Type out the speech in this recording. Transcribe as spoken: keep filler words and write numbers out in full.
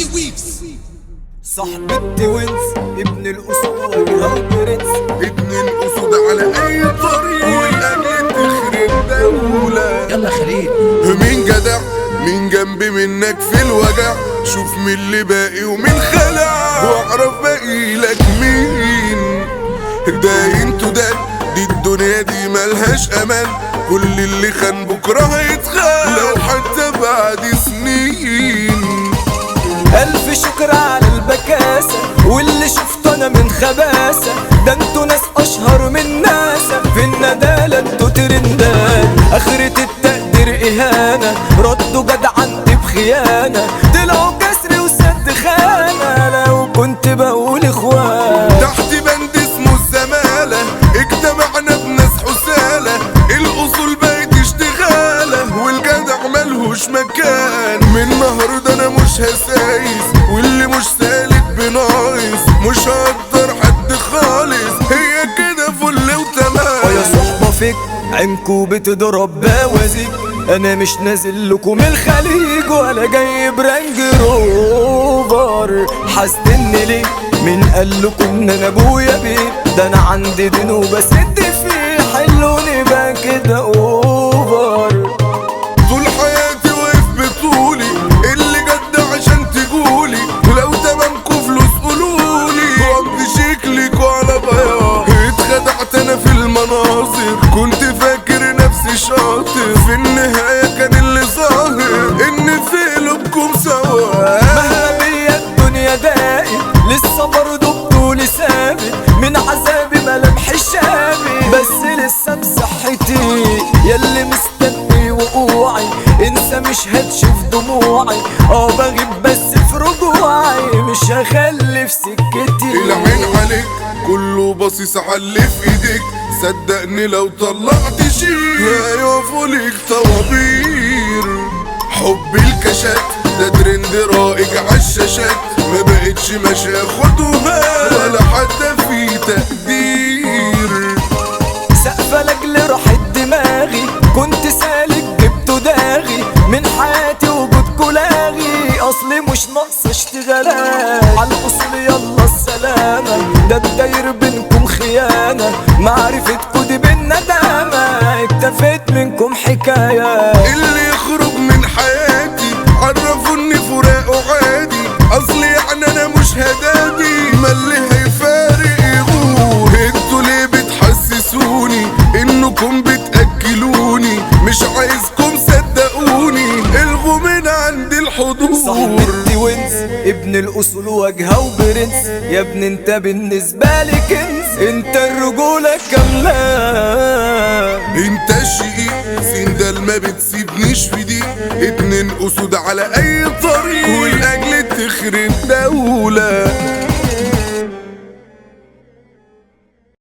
صاحب التوينز ابن الأسود وبرنس ابن الأسود على أي طريق والأجل تخرب دولة. يلا خليل مين جدع مين جنبي منك في الوجع، شوف مين اللي باقي ومين خلع واعرف باقي لك مين. ده انتو ده دي الدنيا دي ملهاش امان، كل اللي خان بكره هيتخان لو حتى بعد سنين. ألف شكر على البكاسة واللي شفته أنا من خباسة، ده انتو ناس أشهر من ناسا في الندالة، انتو ترندات آخرة التقدير إهانة، ردوا جدعنتي بخيانة طلعوا كسر وسد خانة لو كنت بقول إخوان. تحت بند اسمه الزمالة اجتمعنا بناس حسالة، الأصول بقت اشتغالة والجدع ملهوش مكان. من النهاردة أنا مش هسايس واللي مش سالك بناقص، مش هقدر حد خالص هي كده فل وتمام. ويا صحبة فيك عينكو بتضرب بوازيك، انا مش نازل لكم الخليج ولا جاي برانج روفر. حاسدني ليه مين قال لكم ان انا ابويا بيه، ده انا عندي دين وبسد فيه حلوني بقى كده اوفر. طول حياتي واقف بطولي اللي جد عشان تقولي، ولو تمامكوا فلوس قولولي وعمري شكلكوا على بياض. اتخدعت انا في المناظر كنت فاكر نفسي شاطر، في النهاية كان اللي ظاهر ان في قلوبكم سوا. مهما بيا الدنيا دائم لسه برضه بطولي ثابت، من عذابي ملامحي شابي بس لسه بصحتي. ياللي مستني وقوعي انسى مش هتشوف دموعي، اه بغيب بس في رجوعي مش هخلي في سكتي. العين عليك كله باصص على اللي في ايديك، صدقني لو طلعت شيء هيقفوا ليك طوابير. حب الكاشات ده ترند رائج عالشاشات، ما بقتش ماشي خدوها ولا حتى في تقدير. سقفة لاجل راحت دماغي كنت سالك جبته داغي، من حياتي وجودكوا لاغي اصلي مش ناقصة اشتغالات. عالأصل يلا السلامة ده الداير بينكم خيانة، معرفتكوا دي بالندامة اكتفيت منكم حكاية. اللي يخرج من حياتي عرفوا اني فراقه عادي، اصلي يعني انا مش هدادي ما اللي هيفارق يغور. انتوا ليه بتحسسوني انكم بتأكلوني، مش عايزكم صدقوني الغوا من عندي الحضور. صاحب التوينز ابن الاصول واجهه وبرنس، يا ابني انت بالنسبه لي كنز، انت الرجوله كامله. انت الشقيق سندال ما بتسيبنيش في دي، ابن الاسود على اي طريق والاجل تخرب دولة.